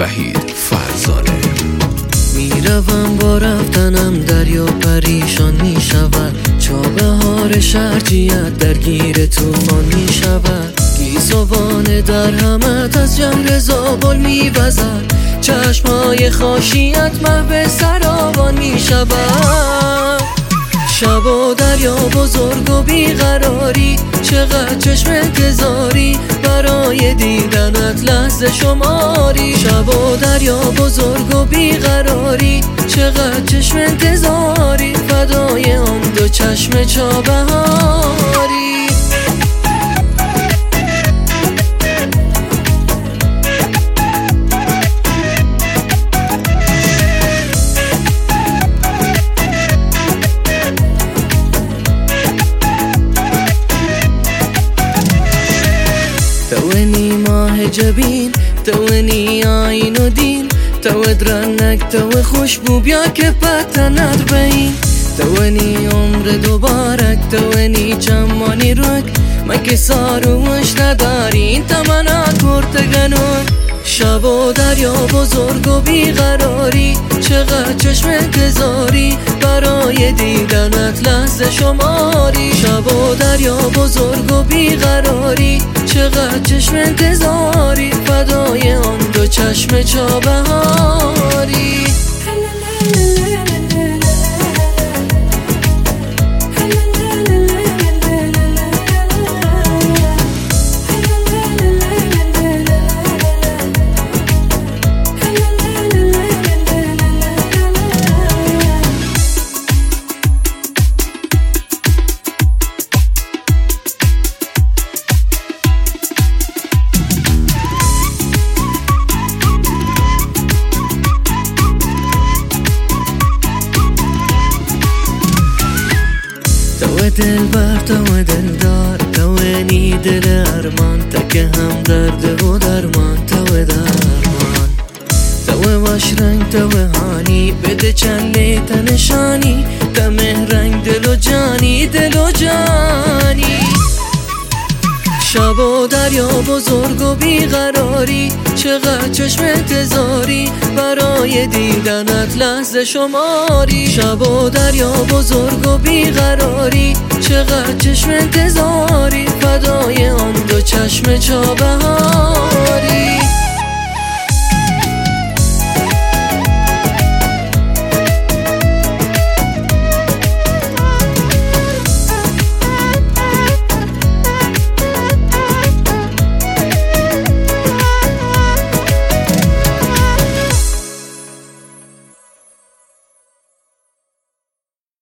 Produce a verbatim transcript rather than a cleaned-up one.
وحید فرزانه. میروم با رفتنم دریا پریشان میشود، چابهار شرجیت درگیر طوفان میشود. گیسوان در همت از جنگ زابل میوزد، چشمای خاشیت محو سراوان میشود. شب و دریا بزرگ و بیقراری، چقدر چشم انتظاری برای دیدنت لحظه شماری. شب و دریا بزرگ و بیقراری، چقدر چشم انتظاری فدای آن دو چشم چابهاری. توانی ماه جبین، توانی آین و دین، تو درنک تو خوشبو بیا که پتنت بین. توانی عمر دوبارک، توانی چمانی رک، مکه ساروش نداری تمنا کرتگنون. شب و دریا بزرگ و بیقراری، چقدر چشم انتظاری برای دیدنت لحظه شماری. شب و دریا بزرگ و بیقراری، چقدر چشم انتظاری فدای آن دو چشم چابهاری. تو دلبر، تو دلدار، توانی دل ارمان، تکه هم درد و درمان، تو درمان. تو باش رنگ، تو هانی، بده چند لیت نشانی، تمه رنگ دل و جانی، دل و جانی. شب و دریا بزرگ و بیقراری، چقدر چشم انتظاری برای دیدنت لحظه شماری. شب و دریا بزرگ و بیقراری، چقدر چشم انتظاری فدای آن دو چشم چابهاری.